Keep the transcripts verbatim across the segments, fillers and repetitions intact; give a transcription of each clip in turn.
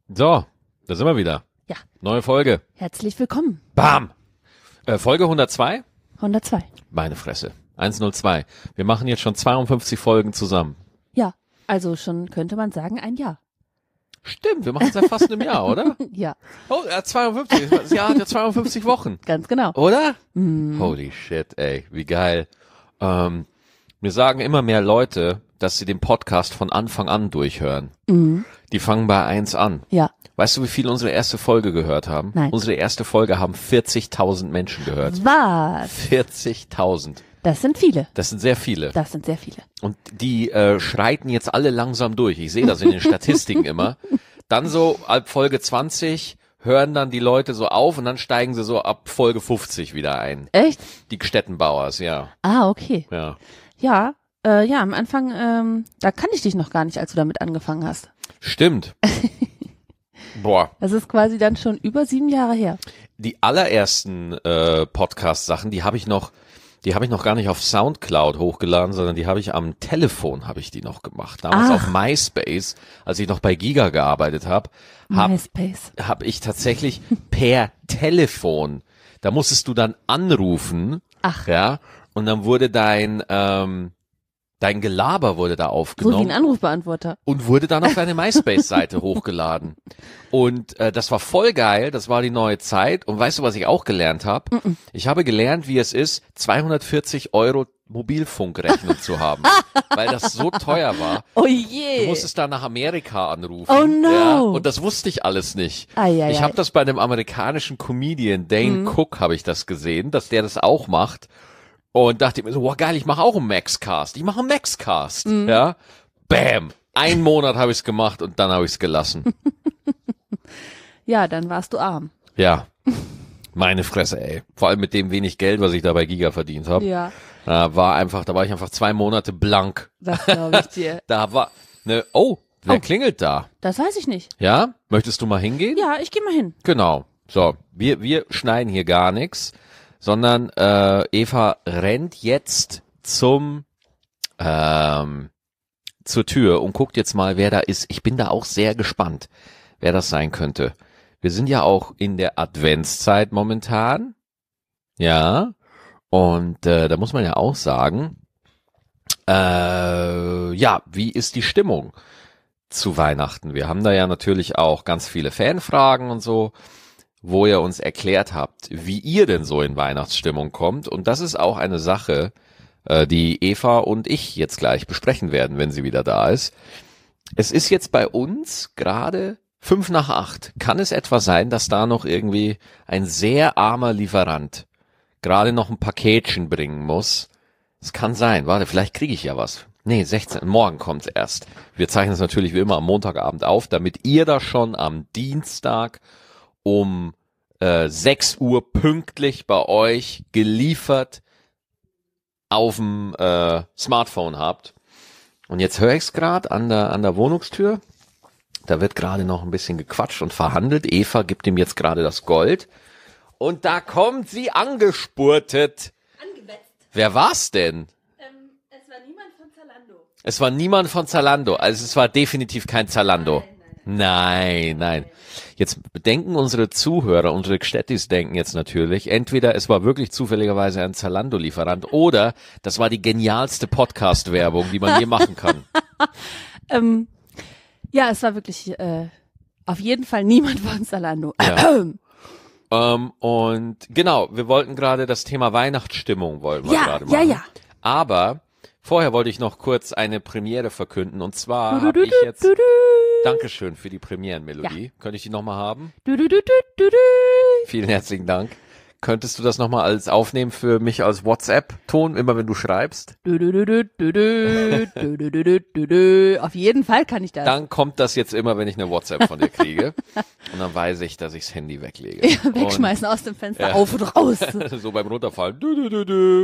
So, da sind wir wieder. Ja. Neue Folge. Herzlich willkommen. Bam! Äh, Folge hundertzwei? hundertzwei. Meine Fresse. hundertzwei. Wir machen jetzt schon zweiundfünfzig Folgen zusammen. Ja, also schon könnte man sagen ein Jahr. Stimmt, wir machen es seit fast einem Jahr, oder? Ja, Oh, ja, zweiundfünfzig. Das Jahr hat ja zweiundfünfzig Wochen. ganz genau. Oder? Mhm. Holy shit, ey, wie geil. Ähm, mir sagen immer mehr Leute, dass sie den Podcast von Anfang an durchhören. Mhm. Die fangen bei eins an. Ja. Weißt du, wie viele unsere erste Folge gehört haben? Nein. Unsere erste Folge haben vierzigtausend Menschen gehört. Was? vierzigtausend. Das sind viele. Das sind sehr viele. Das sind sehr viele. Und die äh, schreiten jetzt alle langsam durch. Ich sehe das in den Statistiken immer. Dann so ab Folge zwanzig hören dann die Leute so auf und dann steigen sie so ab Folge fünfzig wieder ein. Echt? Die Gstettenbauers, ja. Ah, okay. Ja. Ja, äh, ja, am Anfang, ähm, da kannte ich dich noch gar nicht, als du damit angefangen hast. Stimmt. Boah. Das ist quasi dann schon über sieben Jahre her. Die allerersten äh, Podcast-Sachen, die habe ich noch, die habe ich noch gar nicht auf Soundcloud hochgeladen, sondern die habe ich am Telefon habe ich die noch gemacht. Damals Ach. auf MySpace, als ich noch bei Giga gearbeitet habe, habe MySpace. hab ich tatsächlich per Telefon, da musstest du dann anrufen, Ach. ja, und dann wurde dein ähm, dein Gelaber wurde da So wie aufgenommen. ein Anrufbeantworter. Und wurde dann auf deine MySpace-Seite hochgeladen. Und äh, das war voll geil, das war die neue Zeit. Und weißt du, was ich auch gelernt habe? Mm-mm. Ich habe gelernt, wie es ist, zweihundertvierzig Euro Mobilfunkrechnung zu haben, weil das so teuer war. Oh Du je. musstest da nach Amerika anrufen. Oh no. Ja, und das wusste ich alles nicht. Ai, ai, ich ai. habe das bei einem amerikanischen Comedian, Dane Cook, habe ich das gesehen, dass der das auch macht. Und dachte mir so, wow, geil, ich mache auch einen Maxcast. Ich mache einen Maxcast. Ja. Bam. Einen Monat habe ich es gemacht und dann habe ich es gelassen. Ja, dann warst du arm. Ja. Meine Fresse, ey. Vor allem mit dem wenig Geld, was ich da bei Giga verdient habe. Ja, Da war einfach, da war ich einfach zwei Monate blank. das glaube ich dir. Da war, ne, oh, wer Oh. klingelt da? Das weiß ich nicht. Ja? Möchtest du mal hingehen? Ja, ich gehe mal hin. Genau. So, wir, wir schneiden hier gar nichts, sondern äh, Eva rennt jetzt zum ähm, zur Tür und guckt jetzt mal, wer da ist. Ich bin da auch sehr gespannt, wer das sein könnte. Wir sind ja auch in der Adventszeit momentan. Ja. Und äh, da muss man ja auch sagen, äh, ja, wie ist die Stimmung zu Weihnachten? Wir haben da ja natürlich auch ganz viele Fanfragen und so, wo ihr uns erklärt habt, wie ihr denn so in Weihnachtsstimmung kommt. Und das ist auch eine Sache, äh, die Eva und ich jetzt gleich besprechen werden, wenn sie wieder da ist. Es ist jetzt bei uns gerade fünf nach acht. Kann es etwa sein, dass da noch irgendwie ein sehr armer Lieferant gerade noch ein Paketchen bringen muss? Es kann sein. Warte, vielleicht kriege ich ja was. Nee, sechzehn. Morgen kommt's erst. Wir zeichnen es natürlich wie immer am Montagabend auf, damit ihr da schon am Dienstag um äh, sechs Uhr pünktlich bei euch geliefert auf dem äh, Smartphone habt. Und jetzt höre ich es gerade an der an der Wohnungstür. Da wird gerade noch ein bisschen gequatscht und verhandelt. Eva gibt ihm jetzt gerade das Gold. Und da kommt sie angespurtet. Angewetzt. Wer war's denn? Ähm, es war niemand von Zalando. Es war niemand von Zalando. Also es war definitiv kein Zalando. Nein, nein. Jetzt denken unsere Zuhörer, unsere Gstettis denken jetzt natürlich, entweder es war wirklich zufälligerweise ein Zalando-Lieferant oder das war die genialste Podcast-Werbung, die man je machen kann. Ähm, ja, es war wirklich äh, auf jeden Fall niemand von Zalando. Ja. Ähm, und genau, wir wollten gerade das Thema Weihnachtsstimmung wollen wir Ja, gerade ja, machen. ja. Aber vorher wollte ich noch kurz eine Premiere verkünden und zwar habe ich jetzt, Dankeschön für die Premierenmelodie. Könnte ich die nochmal haben? Du, du, du, du, du, du. Vielen herzlichen Dank. Könntest du das nochmal als aufnehmen für mich als WhatsApp-Ton, immer wenn du schreibst? Du, du, du, du, du, du, du, du, du, du, du. Auf jeden Fall kann ich das. Dann kommt das jetzt immer, wenn ich eine WhatsApp von dir kriege. Und dann weiß ich, dass ich das Handy weglege. Ja, wegschmeißen aus dem Fenster, Ja. auf und raus. So beim Runterfallen. Du, du, du, du.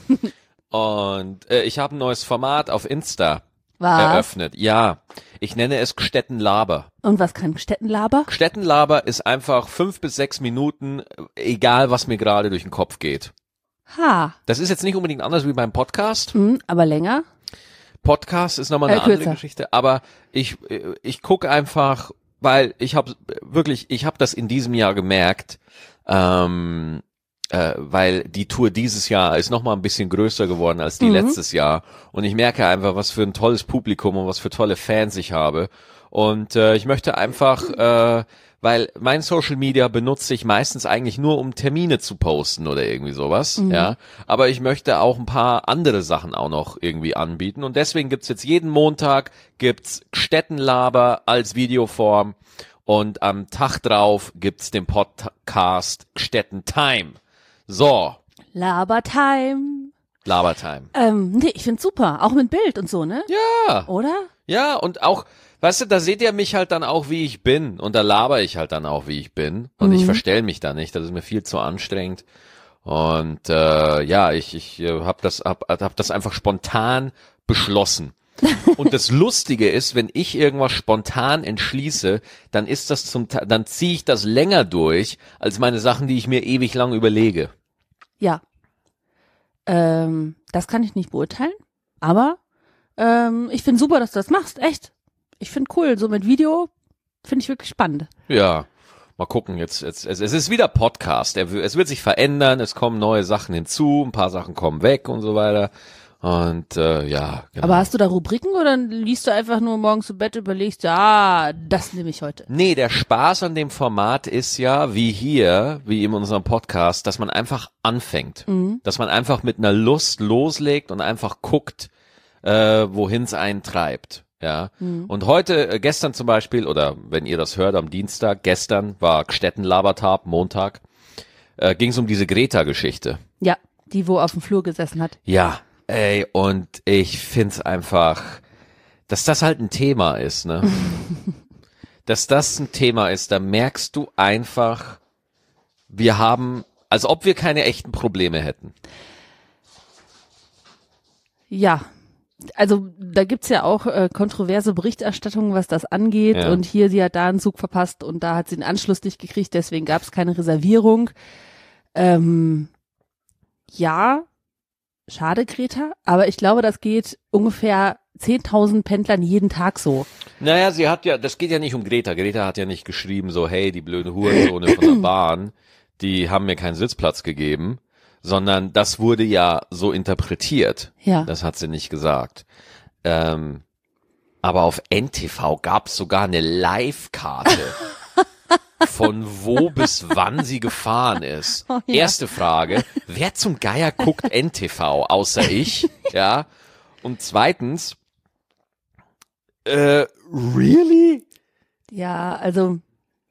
Und äh, ich habe ein neues Format auf Insta Was? eröffnet. Ja, ich nenne es Gstettenlaber. Und was kann Gstettenlaber? Gstettenlaber ist einfach fünf bis sechs Minuten, egal was mir gerade durch den Kopf geht. Ha. Das ist jetzt nicht unbedingt anders wie beim Podcast. Hm, aber länger? Podcast ist nochmal eine Äh, andere kürzer. Geschichte, aber ich, ich gucke einfach weil ich habe wirklich, ich habe das in diesem Jahr gemerkt, ähm, äh, weil die Tour dieses Jahr ist noch mal ein bisschen größer geworden als die Mhm. letztes Jahr und ich merke einfach, was für ein tolles Publikum und was für tolle Fans ich habe und äh, ich möchte einfach, äh, weil mein Social Media benutze ich meistens eigentlich nur, um Termine zu posten oder irgendwie sowas, Mhm. ja, aber ich möchte auch ein paar andere Sachen auch noch irgendwie anbieten und deswegen gibt's jetzt jeden Montag gibt's Städtenlaber als Videoform und am Tag drauf gibt's den Podcast Städtentime. So, Labertime. Labertime. Ähm, nee, ich find's super. Auch mit Bild und so, ne? Ja, Oder? ja, und auch, weißt du, da seht ihr mich halt dann auch, wie ich bin. Und da laber ich halt dann auch, wie ich bin. Und Mhm. ich verstell mich da nicht. Das ist mir viel zu anstrengend. Und äh, ja, ich, ich äh, habe das, hab, hab das einfach spontan beschlossen. Und das Lustige ist, wenn ich irgendwas spontan entschließe, dann ist das zum, Ta- dann ziehe ich das länger durch als meine Sachen, die ich mir ewig lang überlege. Ja. Ähm, das kann ich nicht beurteilen. Aber ähm, ich finde super, dass du das machst. Echt. Ich finde cool. So mit Video finde ich wirklich spannend. Ja, mal gucken. Jetzt, jetzt es, es ist wieder Podcast. Er, w- es wird sich verändern. Es kommen neue Sachen hinzu. Ein paar Sachen kommen weg und so weiter. Und äh, ja, genau. Aber hast du da Rubriken oder liest du einfach nur morgens zu Bett, überlegst, ja, das nehme ich heute? Nee, der Spaß an dem Format ist ja, wie hier, wie in unserem Podcast, dass man einfach anfängt. Mhm. Dass man einfach mit einer Lust loslegt und einfach guckt, äh, wohin es einen treibt. Ja. Mhm. Und heute, äh, gestern zum Beispiel, oder wenn ihr das hört am Dienstag, gestern war Städtenlabertag, Montag, äh, ging es um diese Greta-Geschichte. Ja, die, wo auf dem Flur gesessen hat. Ja, ey, und ich find's einfach, dass das halt ein Thema ist, ne? Dass das ein Thema ist, da merkst du einfach, wir haben, als ob wir keine echten Probleme hätten. Ja, also da gibt's ja auch äh, kontroverse Berichterstattungen, was das angeht. Ja. Und hier, sie hat da einen Zug verpasst und da hat sie den Anschluss nicht gekriegt, deswegen gab's keine Reservierung. Ähm, ja, schade, Greta, aber ich glaube, das geht ungefähr zehntausend Pendlern jeden Tag so. Naja, sie hat ja, das geht ja nicht um Greta. Greta hat ja nicht geschrieben so, hey, die blöde Hurensohne von der Bahn, die haben mir keinen Sitzplatz gegeben, sondern das wurde ja so interpretiert. Ja. Das hat sie nicht gesagt. Ähm, aber auf N T V gab's sogar eine Live-Karte, von wo bis wann sie gefahren ist. Oh ja. Erste Frage, wer zum Geier guckt N T V, außer ich? Ja. Und zweitens, äh, really? Ja, also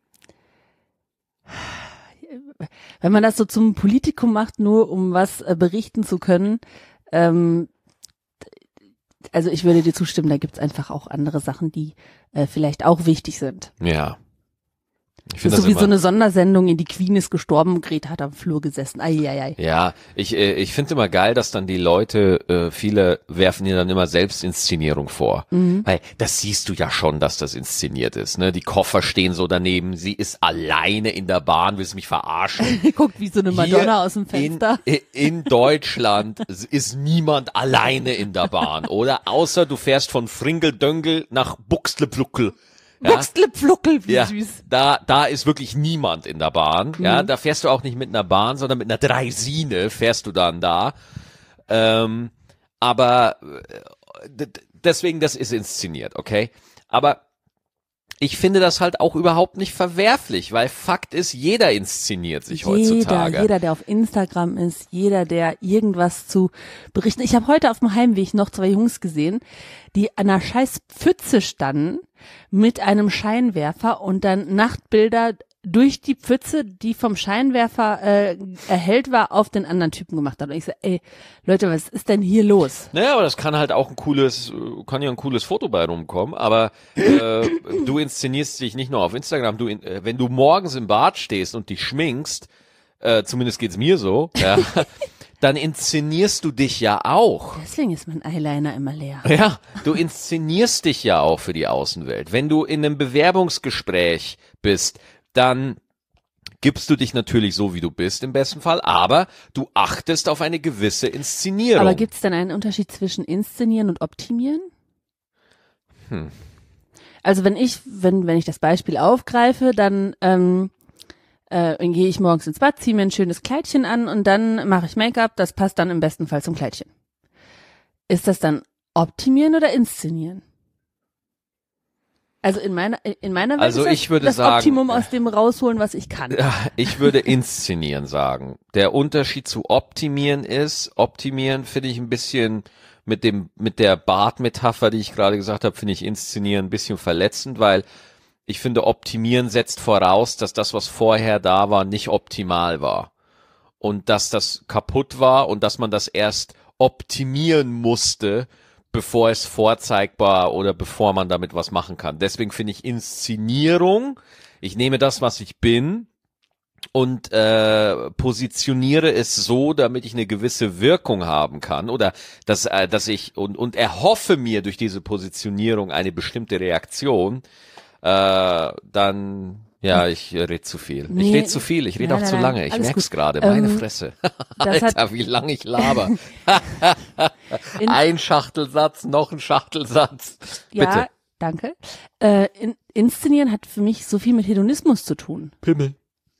wenn man das so zum Politikum macht, nur um was äh, berichten zu können, ähm, also ich würde dir zustimmen, da gibt's einfach auch andere Sachen, die äh, vielleicht auch wichtig sind. Ja. Ich Das finde ist das so wie immer, so eine Sondersendung, in die Queen ist gestorben, Greta hat am Flur gesessen. Eieiei. ja, ich, äh, ich finde immer geil, dass dann die Leute, äh, viele werfen ihr dann immer Selbstinszenierung vor. Mhm. Weil das siehst du ja schon, dass das inszeniert ist. Ne? Die Koffer stehen so daneben, sie ist alleine in der Bahn, willst mich verarschen. Guckt wie so eine Madonna Hier aus dem Fenster. In, in Deutschland ist niemand alleine in der Bahn, oder? Außer du fährst von Fringeldöngel nach Buxtehude. Ja? Buxtehude, wie Ja, süß. da, da ist wirklich niemand in der Bahn. Ja, Mhm. da fährst du auch nicht mit einer Bahn, sondern mit einer Dreisine fährst du dann da. Ähm, aber äh, d- d- deswegen, das ist inszeniert, okay? Aber ich finde das halt auch überhaupt nicht verwerflich, weil Fakt ist, jeder inszeniert sich heutzutage. Jeder, jeder, der auf Instagram ist, jeder, der irgendwas zu berichten. Ich habe heute auf dem Heimweg noch zwei Jungs gesehen, die an einer scheiß Pfütze standen mit einem Scheinwerfer und dann Nachtbilder durch die Pfütze, die vom Scheinwerfer äh, erhellt war, auf den anderen Typen gemacht hat. Und ich so, ey, Leute, was ist denn hier los? Naja, aber das kann halt auch ein cooles, äh, kann ja ein cooles Foto bei rumkommen, aber äh, du inszenierst dich nicht nur auf Instagram, du in, äh, wenn du morgens im Bad stehst und dich schminkst, äh, zumindest geht's mir so, ja, dann inszenierst du dich ja auch. Deswegen ist mein Eyeliner immer leer. Ja, du inszenierst dich ja auch für die Außenwelt. Wenn du in einem Bewerbungsgespräch bist, dann gibst du dich natürlich so, wie du bist im besten Fall, aber du achtest auf eine gewisse Inszenierung. Aber gibt es denn einen Unterschied zwischen inszenieren und optimieren? Hm. Also wenn ich, wenn, wenn ich das Beispiel aufgreife, dann, ähm, äh, dann gehe ich morgens ins Bad, ziehe mir ein schönes Kleidchen an und dann mache ich Make-up, das passt dann im besten Fall zum Kleidchen. Ist das dann optimieren oder inszenieren? Also in meiner, in meiner Welt Also ist das ich würde das sagen, Optimum aus dem rausholen, was ich kann. Ja, ich würde inszenieren sagen. Der Unterschied zu optimieren ist, optimieren finde ich ein bisschen mit dem, mit der Bartmetapher, die ich gerade gesagt habe, finde ich inszenieren ein bisschen verletzend, weil ich finde, optimieren setzt voraus, dass das, was vorher da war, nicht optimal war. Und dass das kaputt war und dass man das erst optimieren musste, bevor es vorzeigbar oder bevor man damit was machen kann. Deswegen finde ich Inszenierung, ich nehme das, was ich bin und äh, positioniere es so, damit ich eine gewisse Wirkung haben kann oder dass, äh, dass ich und, und erhoffe mir durch diese Positionierung eine bestimmte Reaktion, äh, dann ja, ich rede zu viel. Nee, ich rede zu viel, ich rede auch nein, zu nein, lange. Ich alles merk's gut. gerade, meine Ähm, Fresse. das Alter, hat- wie lange ich laber. In- Ein Schachtelsatz, noch ein Schachtelsatz. Ja, Bitte. danke. Äh, in, inszenieren hat für mich so viel mit Hedonismus zu tun. Pimmel.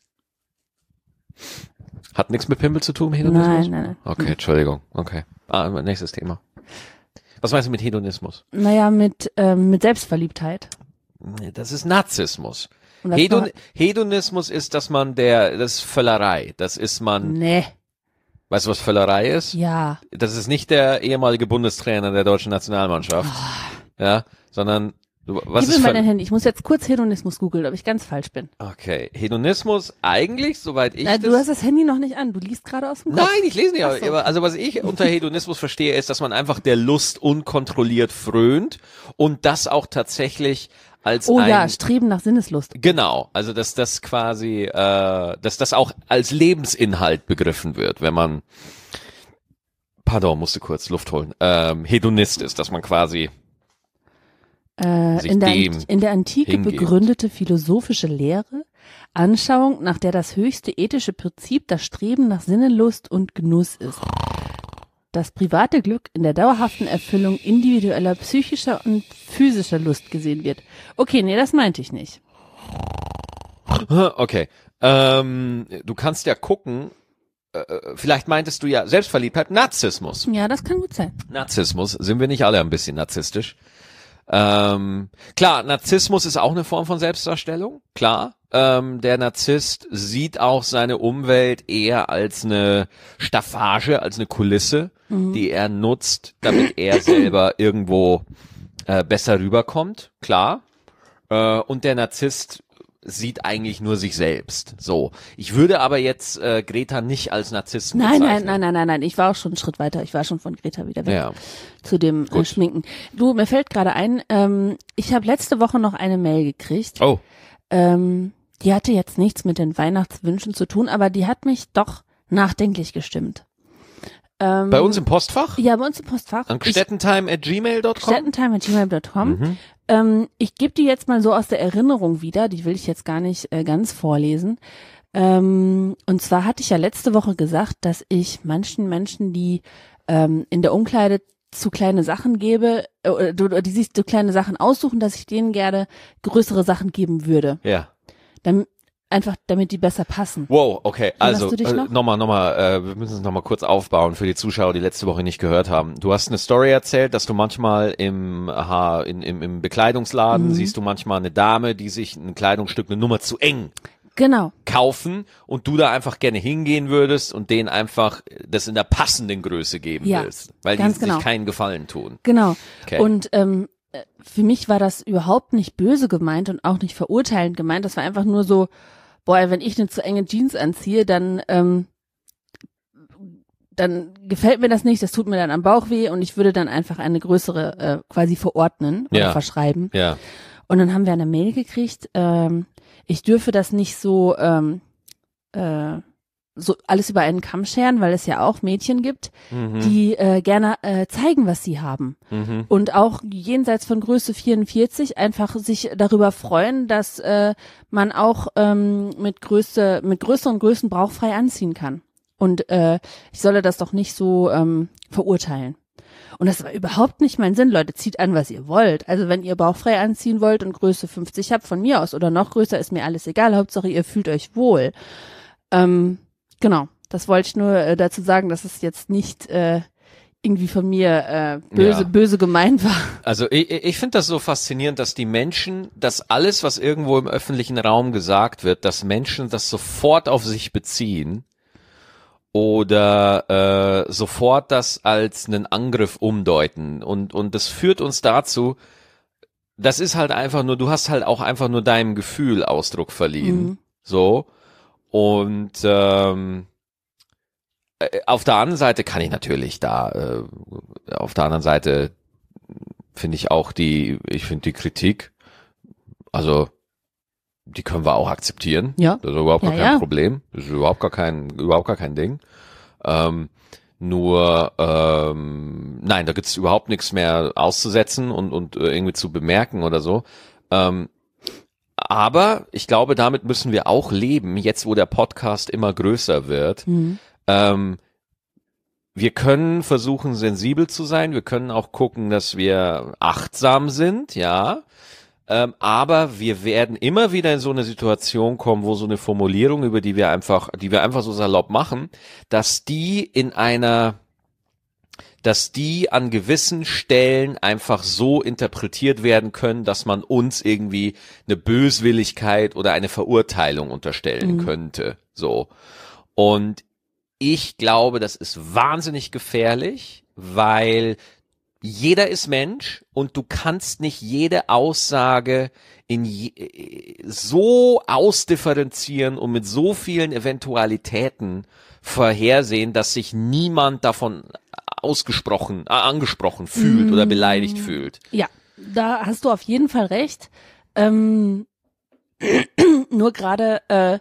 Hat nichts mit Pimmel zu tun, Hedonismus? Nein, nein, nein. Okay, Entschuldigung. Okay. Ah, nächstes Thema. Was meinst du mit Hedonismus? Naja, mit, ähm, mit Selbstverliebtheit. Nee, das ist Narzissmus. Und das Hedon war- Hedonismus ist, dass man der, das ist Völlerei. Das ist man, Nee, weißt du, was Völlerei ist? ja. Das ist nicht der ehemalige Bundestrainer der deutschen Nationalmannschaft. Ja, sondern, du, was Gib ist mir mal Völl- dein Handy. Ich muss jetzt kurz Hedonismus googeln, ob ich ganz falsch bin. Okay, Hedonismus eigentlich, soweit ich Na, das... du hast das Handy noch nicht an. Du liest gerade aus dem Kopf. Nein, ich lese nicht. Ach so. Aber, also was ich unter Hedonismus verstehe, ist, dass man einfach der Lust unkontrolliert frönt und das auch tatsächlich als Oh ein... ja, Streben nach Sinneslust. Genau, also dass das quasi, äh, dass das auch als Lebensinhalt begriffen wird, wenn man, pardon, musste kurz Luft holen, ähm, Hedonist ist, dass man quasi, Äh, sich in, der, dem in der Antike hingebt. begründete philosophische Lehre, Anschauung, nach der das höchste ethische Prinzip das Streben nach Sinnelust und Genuss ist. Das private Glück in der dauerhaften Erfüllung individueller psychischer und physischer Lust gesehen wird. Okay, nee, das meinte ich nicht. okay, ähm, du kannst ja gucken, äh, vielleicht meintest du ja Selbstverliebtheit, Narzissmus. Ja, das kann gut sein. Narzissmus, sind wir nicht alle ein bisschen narzisstisch? Ähm, klar, Narzissmus ist auch eine Form von Selbstdarstellung, klar. Ähm, der Narzisst sieht auch seine Umwelt eher als eine Staffage, als eine Kulisse, Mhm. die er nutzt, damit er selber irgendwo äh, besser rüberkommt, klar. Äh, und der Narzisst sieht eigentlich nur sich selbst. So, ich würde aber jetzt äh, Greta nicht als Narzissten Nein, nein, bezeichnen. nein, nein, nein, nein. Ich war auch schon einen Schritt weiter. Ich war schon von Greta wieder weg Ja. zu dem äh, Gut. Schminken. Du, mir fällt gerade ein, ähm, ich habe letzte Woche noch eine Mail gekriegt. Oh, Ähm, die hatte jetzt nichts mit den Weihnachtswünschen zu tun, aber die hat mich doch nachdenklich gestimmt. Ähm, bei uns im Postfach? Ja, bei uns im Postfach. An Ich- stettentime at gmail dot com? stettentime at gmail dot com. Mhm. Ähm, ich gebe die jetzt mal so aus der Erinnerung wieder, die will ich jetzt gar nicht äh, ganz vorlesen. Ähm, und zwar hatte ich ja letzte Woche gesagt, dass ich manchen Menschen, die ähm, in der Umkleide zu kleine Sachen gebe, äh, oder die sich zu kleine Sachen aussuchen, dass ich denen gerne größere Sachen geben würde. Ja. Dann, einfach damit die besser passen. Wow, okay, also Erinnerst du dich äh, noch? nochmal, nochmal, äh, wir müssen es nochmal kurz aufbauen für die Zuschauer, die letzte Woche nicht gehört haben. Du hast eine Story erzählt, dass du manchmal im, aha, in, im, im Bekleidungsladen Mhm. siehst du manchmal eine Dame, die sich ein Kleidungsstück eine Nummer zu eng Genau. kaufen und du da einfach gerne hingehen würdest und denen einfach das in der passenden Größe geben Ja, willst, weil die ganz genau. sich keinen Gefallen tun. Genau. Okay. Und ähm, äh, für mich war das überhaupt nicht böse gemeint und auch nicht verurteilend gemeint. Das war einfach nur so, boah, wenn ich eine zu enge Jeans anziehe, dann ähm, dann gefällt mir das nicht, das tut mir dann am Bauch weh und ich würde dann einfach eine größere äh, quasi verordnen oder Ja. verschreiben. Ja, Und dann haben wir eine Mail gekriegt, ähm, ich dürfe das nicht so, ähm, äh, so alles über einen Kamm scheren, weil es ja auch Mädchen gibt, mhm. die äh, gerne äh, zeigen, was sie haben. Mhm. Und auch jenseits von Größe vierundvierzig einfach sich darüber freuen, dass äh, man auch ähm, mit Größe, mit größeren Größen bauchfrei anziehen kann. Und äh, ich solle das doch nicht so ähm, verurteilen. Und das war überhaupt nicht mein Sinn. Leute, zieht an, was ihr wollt. Also wenn ihr bauchfrei anziehen wollt und Größe fünfzig habt, von mir aus oder noch größer, ist mir alles egal. Hauptsache, ihr fühlt euch wohl. Ähm, genau, das wollte ich nur äh, dazu sagen, dass es jetzt nicht äh, irgendwie von mir äh, böse, Ja. böse gemeint war. Also ich, ich finde das so faszinierend, dass die Menschen, dass alles, was irgendwo im öffentlichen Raum gesagt wird, dass Menschen das sofort auf sich beziehen oder äh, sofort das als einen Angriff umdeuten. Und, und das führt uns dazu, das ist halt einfach nur, du hast halt auch einfach nur deinem Gefühl Ausdruck verliehen. Mhm. So. Und ähm, äh, auf der anderen Seite kann ich natürlich da, äh, auf der anderen Seite finde ich auch die, ich finde die Kritik, also die können wir auch akzeptieren. Ja. Das ist überhaupt gar Ja, kein ja. Problem. Das ist überhaupt gar kein, überhaupt gar kein Ding. Ähm, nur, ähm, nein, da gibt's überhaupt nichts mehr auszusetzen und, und äh, irgendwie zu bemerken oder so. Ähm, aber ich glaube, damit müssen wir auch leben, jetzt wo der Podcast immer größer wird. Mhm. Ähm, wir können versuchen, sensibel zu sein. Wir können auch gucken, dass wir achtsam sind, ja. Ähm, aber wir werden immer wieder in so eine Situation kommen, wo so eine Formulierung, über die wir einfach, die wir einfach so salopp machen, dass die in einer, dass die an gewissen Stellen einfach so interpretiert werden können, dass man uns irgendwie eine Böswilligkeit oder eine Verurteilung unterstellen Mhm. könnte. So. Und ich glaube, das ist wahnsinnig gefährlich, weil jeder ist Mensch und du kannst nicht jede Aussage in je, so ausdifferenzieren und mit so vielen Eventualitäten vorhersehen, dass sich niemand davon ausgesprochen, äh, angesprochen fühlt oder beleidigt fühlt. Ja, da hast du auf jeden Fall recht. Ähm, nur gerade, äh,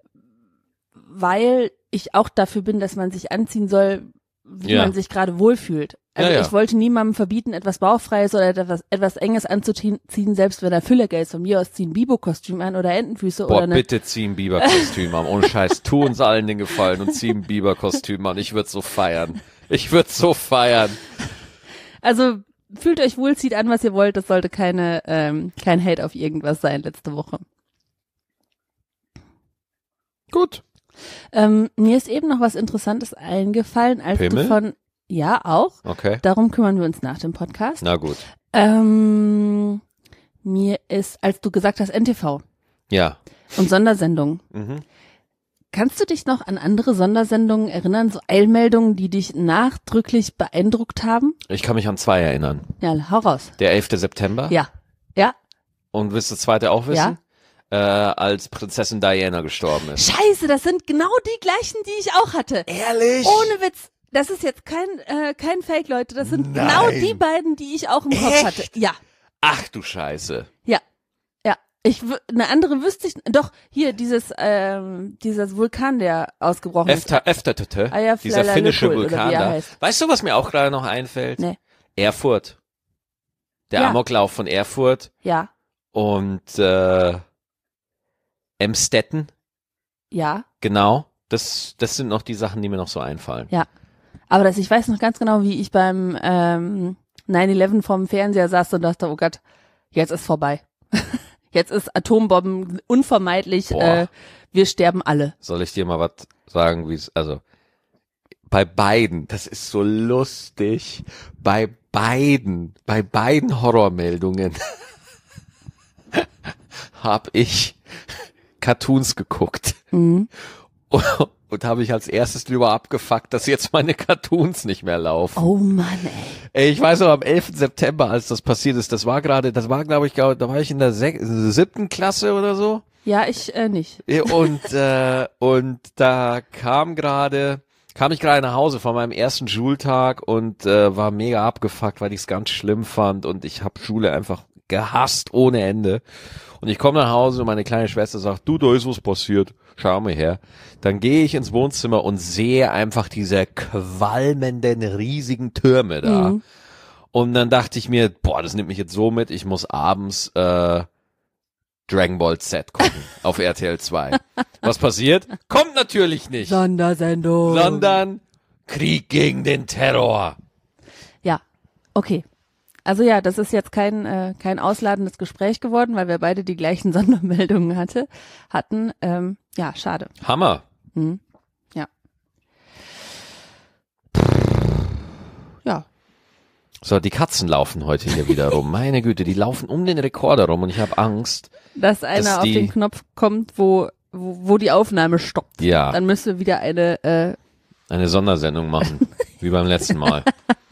weil ich auch dafür bin, dass man sich anziehen soll, wie Ja. man sich gerade wohlfühlt. Also Ja, ja. ich wollte niemandem verbieten, etwas Bauchfreies oder etwas, etwas Enges anzuziehen, selbst wenn er Fülleger ist. Von mir aus zieh ein Bibo-Kostüm an oder Entenfüße Boah, oder eine. bitte zieh ein Biberkostüm an. Ohne Scheiß, tu uns allen den Gefallen und zieh ein Biberkostüm an. Ich würde so feiern. Ich würde so feiern. Also fühlt euch wohl, zieht an, was ihr wollt. Das sollte keine, ähm, kein Hate auf irgendwas sein letzte Woche. Gut. Ähm, mir ist eben noch was Interessantes eingefallen, als Pimmel? du von, ja auch, Okay. darum kümmern wir uns nach dem Podcast. Na gut. Ähm, mir ist, als du gesagt hast, N T V Ja. und Sondersendungen, Mhm. kannst du dich noch an andere Sondersendungen erinnern, so Eilmeldungen, die dich nachdrücklich beeindruckt haben? Ich kann mich an zwei erinnern. Ja, hau raus. Der elfte September. Ja, ja. Und willst du das zweite auch wissen? Äh, als Prinzessin Diana gestorben ist. Scheiße, das sind genau die gleichen, die ich auch hatte. Ehrlich? Ohne Witz. Das ist jetzt kein, äh, kein Fake, Leute. Das sind Nein. genau die beiden, die ich auch im Kopf Echt? hatte. Ja, Ach du Scheiße. ja, ja. Ich, wü- eine andere wüsste ich, doch, hier, dieses, ähm, dieses Vulkan, der ausgebrochen ist. Efta, Eftatete, Eyjafjallajökull, dieser finnische oder wie Vulkan er da. heißt. Weißt du, was mir auch gerade noch einfällt? Nee. Erfurt. Der Ja. Amoklauf von Erfurt Ja, und äh, Emstetten. ja, Genau. Das, das sind noch die Sachen, die mir noch so einfallen. ja. Aber das, ich weiß noch ganz genau, wie ich beim ähm, neun elf vorm Fernseher saß und dachte, oh Gott, jetzt ist vorbei. Jetzt ist Atombomben unvermeidlich, Boah. äh, wir sterben alle. Soll ich dir mal was sagen, wie es, also bei beiden, das ist so lustig, bei beiden, bei beiden Horrormeldungen habe ich Cartoons geguckt Mhm. und, und habe ich als erstes drüber abgefuckt, dass jetzt meine Cartoons nicht mehr laufen. Oh Mann, ey. Ey, ich weiß noch, am elften September, als das passiert ist, das war gerade, das war glaube ich, glaub, da war ich in der, sech, in der siebten Klasse oder so. Ja, ich äh, nicht. Und äh, und da kam gerade, kam ich gerade nach Hause von meinem ersten Schultag und äh, war mega abgefuckt, weil ich es ganz schlimm fand und ich habe Schule einfach gehasst ohne Ende. Und ich komme nach Hause und meine kleine Schwester sagt, du, da ist was passiert, schau mal her. Dann gehe ich ins Wohnzimmer und sehe einfach diese qualmenden, riesigen Türme da. Mhm. Und dann dachte ich mir, boah, das nimmt mich jetzt so mit, ich muss abends äh, Dragon Ball Z gucken auf R T L zwei. Was passiert? Kommt natürlich nicht, Sondersendung. sondern Krieg gegen den Terror. Ja, Okay. Also ja, das ist jetzt kein äh, kein ausladendes Gespräch geworden, weil wir beide die gleichen Sondermeldungen hatte, hatten. Ähm, ja, schade. Hammer. Hm. Ja. Ja. So, die Katzen laufen heute hier wieder rum. Meine Güte, die laufen um den Rekorder rum und ich habe Angst. Dass einer dass auf die, den Knopf kommt, wo, wo wo die Aufnahme stoppt. Ja. Dann müsste wieder eine äh, eine Sondersendung machen, wie beim letzten Mal.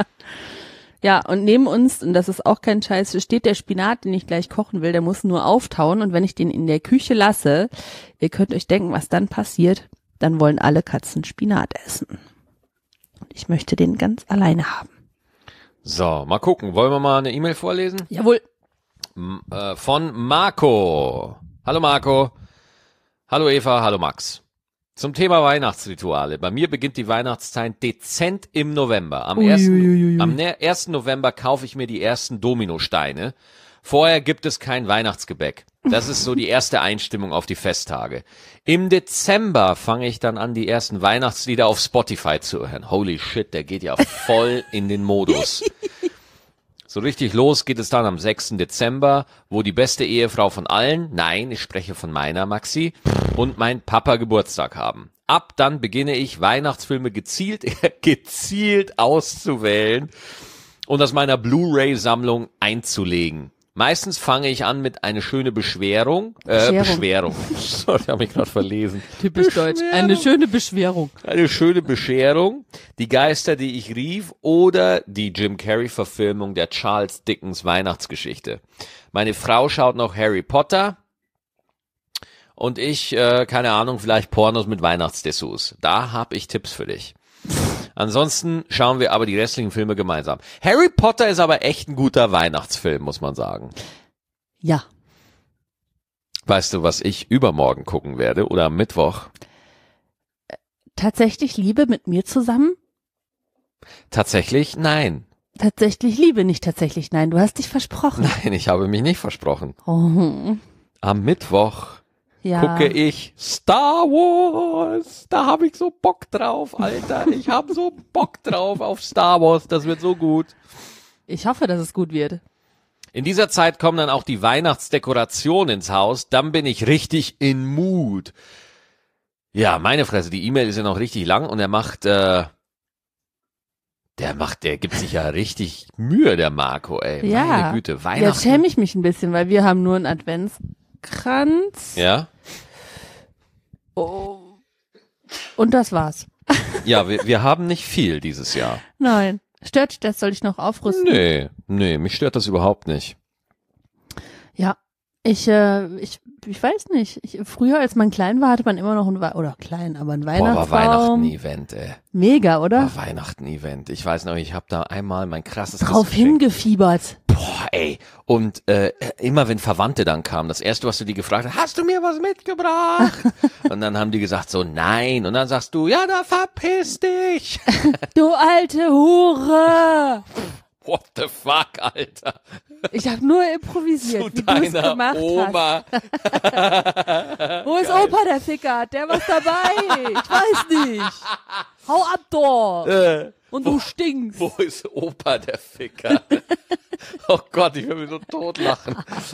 Ja, und neben uns, und das ist auch kein Scheiß, steht der Spinat, den ich gleich kochen will, der muss nur auftauen und wenn ich den in der Küche lasse, ihr könnt euch denken, was dann passiert, dann wollen alle Katzen Spinat essen. Und ich möchte den ganz alleine haben. So, mal gucken. Wollen wir mal eine E-Mail vorlesen? Jawohl. M äh, von Marco. Hallo Marco. Hallo Eva, hallo Max. Zum Thema Weihnachtsrituale. Bei mir beginnt die Weihnachtszeit dezent im November. Am, ersten, am ersten November kaufe ich mir die ersten Dominosteine. Vorher gibt es kein Weihnachtsgebäck. Das ist so die erste Einstimmung auf die Festtage. Im Dezember fange ich dann an, die ersten Weihnachtslieder auf Spotify zu hören. Holy shit, der geht ja voll in den Modus. So richtig los geht es dann am sechsten Dezember, wo die beste Ehefrau von allen, nein, ich spreche von meiner Maxi, und mein Papa Geburtstag haben. Ab dann beginne ich, Weihnachtsfilme gezielt, gezielt auszuwählen und aus meiner Blu-ray-Sammlung einzulegen. Meistens fange ich an mit eine schöne Beschwerung, äh, Beschwerung. Sorry, ich habe mich gerade verlesen. Typisch deutsch. Eine schöne Beschwerung. Eine schöne Bescherung, die Geister, die ich rief, oder die Jim Carrey-Verfilmung der Charles Dickens Weihnachtsgeschichte. Meine Frau schaut noch Harry Potter und ich, äh, keine Ahnung, vielleicht Pornos mit Weihnachtsdessous. Da habe ich Tipps für dich. Ansonsten schauen wir aber die restlichen Filme gemeinsam. Harry Potter ist aber echt ein guter Weihnachtsfilm, muss man sagen. Ja. Weißt du, was ich übermorgen gucken werde oder am Mittwoch? Tatsächlich Liebe mit mir zusammen? Tatsächlich nein. Tatsächlich Liebe, nicht tatsächlich nein. Du hast dich versprochen. Nein, ich habe mich nicht versprochen. Oh. Am Mittwoch Ja. gucke ich Star Wars. Da habe ich so Bock drauf, Alter. Ich habe so Bock drauf auf Star Wars. Das wird so gut. Ich hoffe, dass es gut wird. In dieser Zeit kommen dann auch die Weihnachtsdekorationen ins Haus. Dann bin ich richtig in Mood. Ja, meine Fresse, die E-Mail ist ja noch richtig lang und er macht, äh, der macht, der gibt sich ja richtig Mühe, der Marco, ey. Ja. Meine Güte, Weihnachten. Jetzt schäme ich mich ein bisschen, weil wir haben nur einen Adventskranz. Ja? Oh. Und das war's. Ja, wir, wir haben nicht viel dieses Jahr. Nein. Stört dich das? Soll ich noch aufrüsten? Nee, nee, mich stört das überhaupt nicht. Ja. Ich, äh, ich, ich weiß nicht. Ich, früher, als man klein war, hatte man immer noch ein, We- oder klein, aber ein Boah, Weihnachtsbaum. war Weihnachten Event, ey. Mega, oder? War Weihnachten Event. Ich weiß noch, ich habe da einmal mein krasses Drauf Geschenk. hingefiebert. Boah, ey. Und äh, immer wenn Verwandte dann kamen, das erste, was du die gefragt hast, hast du mir was mitgebracht? Und dann haben die gesagt so, nein. Und dann sagst du, ja, da verpiss dich. Du alte Hure! What the fuck, Alter? Ich habe nur improvisiert, Zu wie du es deiner gemacht Oma. hast. Wo ist Opa, der Ficker? Hat der was dabei? Ich weiß nicht. Hau ab, doch. Äh, Und du stinkst. wo ist Opa, der Ficker? Oh Gott, ich will mich so totlachen.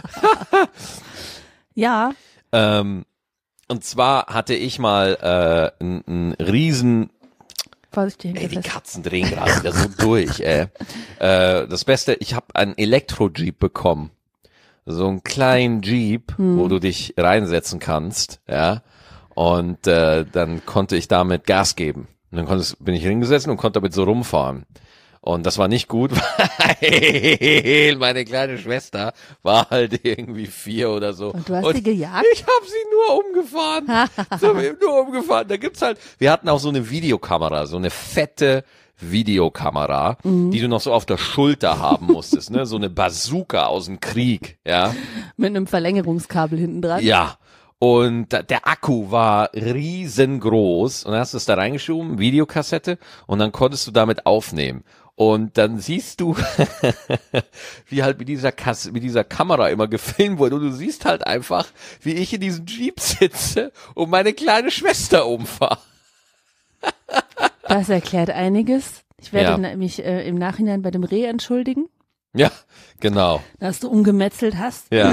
Ja. Ähm, und zwar hatte ich mal äh, einen riesen... Vorsichtig. Ey, die Katzen drehen gerade wieder so durch, ey. Äh, das Beste, ich habe einen Elektro-Jeep bekommen. So einen kleinen Jeep, Hm. wo du dich reinsetzen kannst, ja. Und äh, dann konnte ich damit Gas geben. Und dann konnte, bin ich hingesessen und konnte damit so rumfahren. Und das war nicht gut, weil meine kleine Schwester war halt irgendwie vier oder so. Und du hast und sie gejagt? Ich habe sie nur umgefahren. so, nur umgefahren. Da gibt's halt, wir hatten auch so eine Videokamera, so eine fette Videokamera, Mhm. die du noch so auf der Schulter haben musstest, ne? So eine Bazooka aus dem Krieg, ja. Mit einem Verlängerungskabel hinten dran. Ja. Und da- der Akku war riesengroß und dann hast du es da reingeschoben, Videokassette, und dann konntest du damit aufnehmen. Und dann siehst du, wie halt mit dieser Kasse, mit dieser Kamera immer gefilmt wurde. Und du siehst halt einfach, wie ich in diesem Jeep sitze und meine kleine Schwester umfahre. Das erklärt einiges. Ich werde Ja. mich äh, im Nachhinein bei dem Reh entschuldigen, Ja, genau. dass du umgemetzelt hast. Ja.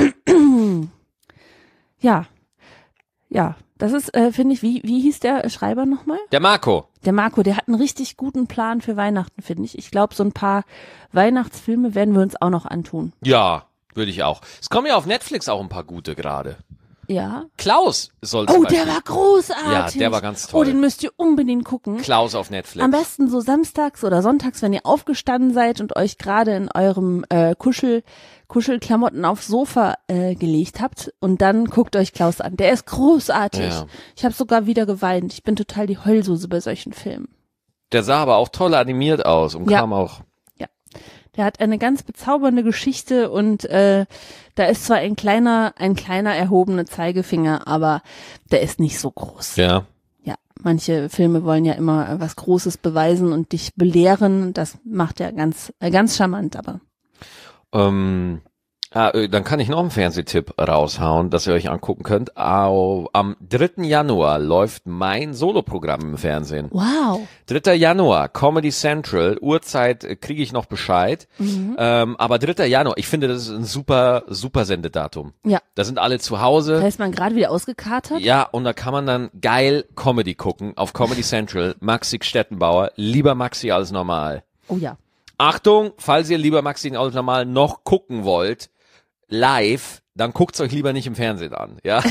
Ja, ja, das ist, äh, finde ich, wie, wie hieß der Schreiber nochmal? Der Marco. Der Marco, der hat einen richtig guten Plan für Weihnachten, finde ich. Ich glaube, so ein paar Weihnachtsfilme werden wir uns auch noch antun. Ja, würde ich auch. Es kommen ja auf Netflix auch ein paar gute gerade. Ja. Klaus soll Oh, zum der Beispiel- war großartig. Ja, der war ganz Oh, toll. den müsst ihr unbedingt gucken. Klaus auf Netflix. Am besten so samstags oder sonntags, wenn ihr aufgestanden seid und euch gerade in eurem äh, Kuschel, Kuschelklamotten aufs Sofa äh, gelegt habt und dann guckt euch Klaus an. Der ist großartig. Ja. Ich habe sogar wieder geweint. Ich bin total die Heulsuse bei solchen Filmen. Der sah aber auch toll animiert aus und Ja. kam auch. Der hat eine ganz bezaubernde Geschichte und äh, da ist zwar ein kleiner, ein kleiner erhobener Zeigefinger, aber der ist nicht so groß. Ja. Ja, manche Filme wollen ja immer was Großes beweisen und dich belehren. Das macht er ganz, äh, ganz charmant, aber. Ähm, ah, äh, dann kann ich noch einen Fernsehtipp raushauen, dass ihr euch angucken könnt. Au, am dritten Januar läuft mein Soloprogramm im Fernsehen. Wow. dritter Januar, Comedy Central, Uhrzeit äh, kriege ich noch Bescheid. Mhm. Ähm, aber dritter Januar, ich finde, das ist ein super, super Sendedatum. Ja. Da sind alle zu Hause. Da ist man gerade wieder ausgekatert. Ja, und da kann man dann geil Comedy gucken auf Comedy Central. Maxi Stettenbauer, lieber Maxi als normal. Oh ja. Achtung, falls ihr lieber Maxi als normal noch gucken wollt, live, dann guckt's euch lieber nicht im Fernsehen an, ja?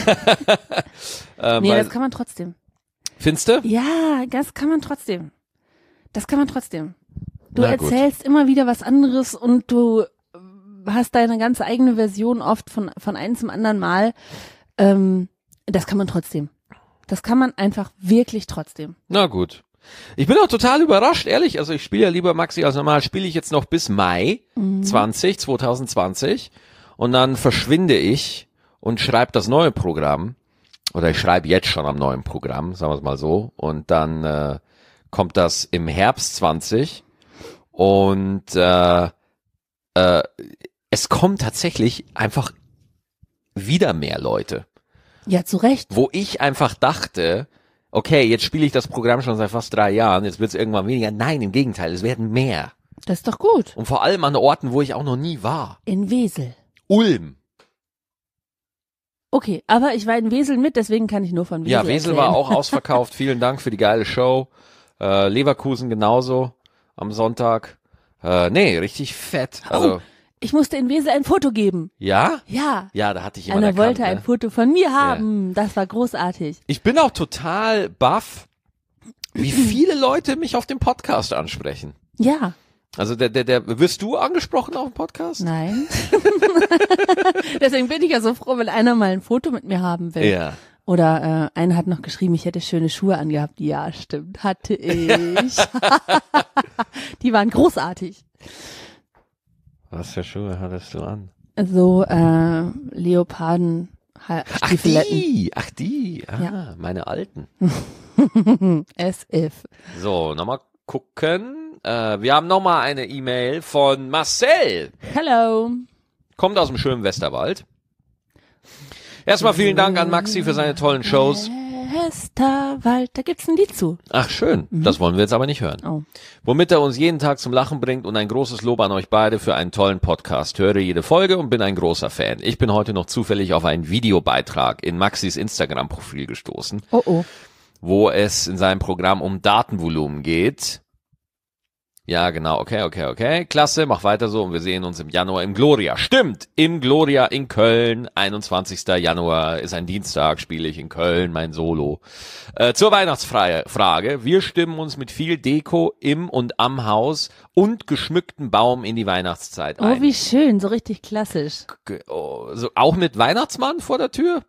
ähm, Nee, weil, das kann man trotzdem. findest du? Ja, das kann man trotzdem. Das kann man trotzdem. Du Na gut. erzählst immer wieder was anderes und du äh, hast deine ganz eigene Version oft von, von einem zum anderen Mal. Ähm, das kann man trotzdem. Das kann man einfach wirklich trotzdem. Na gut. Ich bin auch total überrascht, ehrlich. Also ich spiele ja lieber Maxi als normal. Spiele ich jetzt noch bis Mai zwanzig, zwanzig zwanzig und dann verschwinde ich und schreibe das neue Programm. Oder ich schreibe jetzt schon am neuen Programm, sagen wir es mal so. Und dann äh, kommt das im Herbst zwanzig und äh, äh, es kommen tatsächlich einfach wieder mehr Leute. Ja, zu Recht. Wo ich einfach dachte, okay, jetzt spiele ich das Programm schon seit fast drei Jahren, jetzt wird es irgendwann weniger. Nein, im Gegenteil, es werden mehr. Das ist doch gut. Und vor allem an Orten, wo ich auch noch nie war. In Wesel. Ulm. Okay, aber ich war in Wesel mit, deswegen kann ich nur von Wesel Ja, Wesel erzählen. war auch ausverkauft. Vielen Dank für die geile Show. Äh, Leverkusen genauso am Sonntag. Äh, nee, richtig fett. Also, Oh, ich musste in Wesel ein Foto geben. ja? Ja. Ja, da hatte ich jemanden Einer erkannt. wollte ein Ne? Foto von mir haben. Das war großartig. Ich bin auch total baff, wie viele Leute mich auf dem Podcast ansprechen. Ja. Also der, der, der, wirst du angesprochen auf dem Podcast? Nein. Deswegen bin ich ja so froh, wenn einer mal ein Foto mit mir haben will. Ja. Oder äh, einer hat noch geschrieben, ich hätte schöne Schuhe angehabt. Ja, stimmt, hatte ich. Die waren großartig. Was für Schuhe hattest du an? So äh, Leoparden Ha- Ach Stiefeletten. die, ach die, ah, Ja. meine alten. As if. So, nochmal gucken. Äh, wir haben nochmal eine E-Mail von Marcel. Hello. Kommt aus dem schönen Westerwald. Erstmal vielen Dank an Maxi für seine tollen Shows. Westerwald, da gibt's ein Lied zu. Ach schön, das wollen wir jetzt aber nicht hören. Oh. Womit er uns jeden Tag zum Lachen bringt und ein großes Lob an euch beide für einen tollen Podcast. Höre jede Folge und bin ein großer Fan. Ich bin heute noch zufällig auf einen Videobeitrag in Maxis Instagram-Profil gestoßen, Oh oh. wo es in seinem Programm um Datenvolumen geht. Ja, genau, okay, okay, okay. Klasse, mach weiter so und wir sehen uns im Januar im Gloria. Stimmt, im Gloria in Köln. einundzwanzigster Januar ist ein Dienstag, spiele ich in Köln mein Solo. Äh, zur Weihnachtsfrage. Wir stimmen uns mit viel Deko im und am Haus und geschmückten Baum in die Weihnachtszeit Oh, ein. wie schön, so richtig klassisch. Ge- oh, so, auch mit Weihnachtsmann vor der Tür?